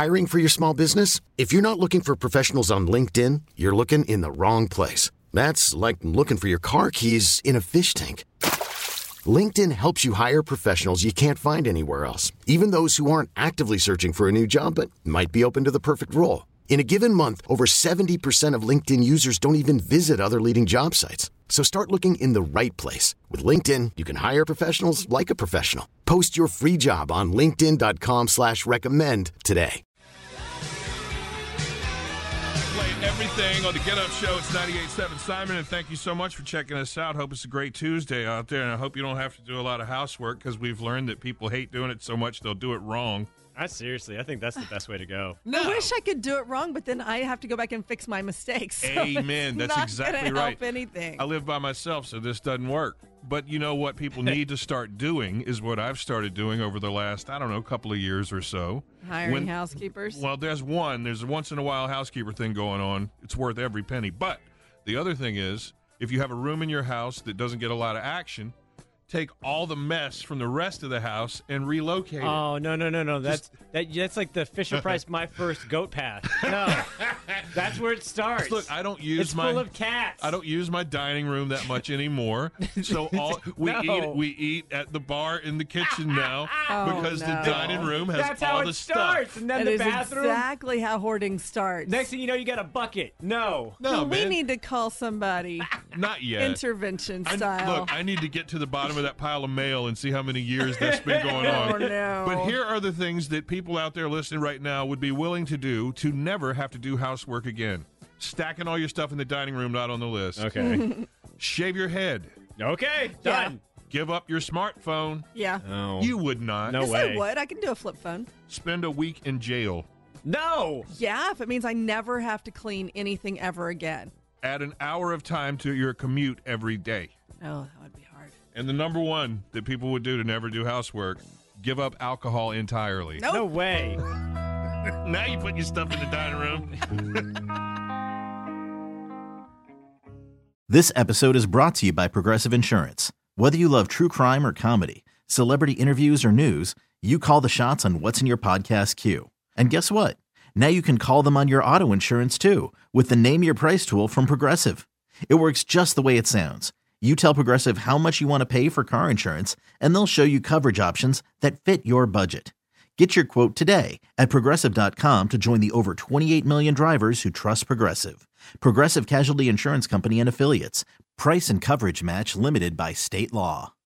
Hiring for your small business? If you're not looking for professionals on LinkedIn, you're looking in the wrong place. That's like looking for your car keys in a fish tank. LinkedIn helps you hire professionals you can't find anywhere else, even those who aren't actively searching for a new job but might be open to the perfect role. In a given month, over 70% of LinkedIn users don't even visit other leading job sites. So start looking in the right place. With LinkedIn, you can hire professionals like a professional. Post your free job on linkedin.com/recommend today. Play everything on the Get Up Show. It's 98.7 Simon, and thank you so much for checking us out. Hope it's a great Tuesday out there, and I hope you don't have to do a lot of housework because we've learned that people hate doing it so much they'll do it wrong. I think that's the best way to go. I wish I could do it wrong, but then I have to go back and fix my mistakes. So Amen. That's exactly not right. help anything. I live by myself, so this doesn't work. But you know what people need to start doing is what I've started doing over the last, couple of years or so. Hiring housekeepers? Well, there's a once-in-a-while housekeeper thing going on. It's worth every penny. But the other thing is, if you have a room in your house that doesn't get a lot of action, take all the mess from the rest of the house and relocate it. Oh, no. That's like the Fisher-Price My First Goat Path. No, that's where it starts. Look, it's full of cats. I don't use my dining room that much anymore. So we eat at the bar in the kitchen now because the dining room has that's all how the it starts. stuff. And then That the is bathroom. exactly how hoarding starts. Next thing you know, you got a bucket. No, No, we man. need to call somebody. Not yet. Intervention style. Look, I need to get to the bottom of that pile of mail and see how many years that's been going on. Oh, no. But here are the things that people out there listening right now would be willing to do to never have to do housework again. Stacking all your stuff in the dining room, not on the list. Okay. Shave your head. Okay, done. Give up your smartphone. Yeah. No. You would not. No Yes, way. I would. I can do a flip phone. Spend a week in jail. No. Yeah, if it means I never have to clean anything ever again. Add an hour of time to your commute every day. Oh, that would be hard. And the number one that people would do to never do housework, give up alcohol entirely. Nope. No way. Now you put your stuff in the dining room. This episode is brought to you by Progressive Insurance. Whether you love true crime or comedy, celebrity interviews or news, you call the shots on what's in your podcast queue. And guess what? Now you can call them on your auto insurance too with the Name Your Price tool from Progressive. It works just the way it sounds. You tell Progressive how much you want to pay for car insurance, and they'll show you coverage options that fit your budget. Get your quote today at Progressive.com to join the over 28 million drivers who trust Progressive. Progressive Casualty Insurance Company and Affiliates. Price and coverage match limited by state law.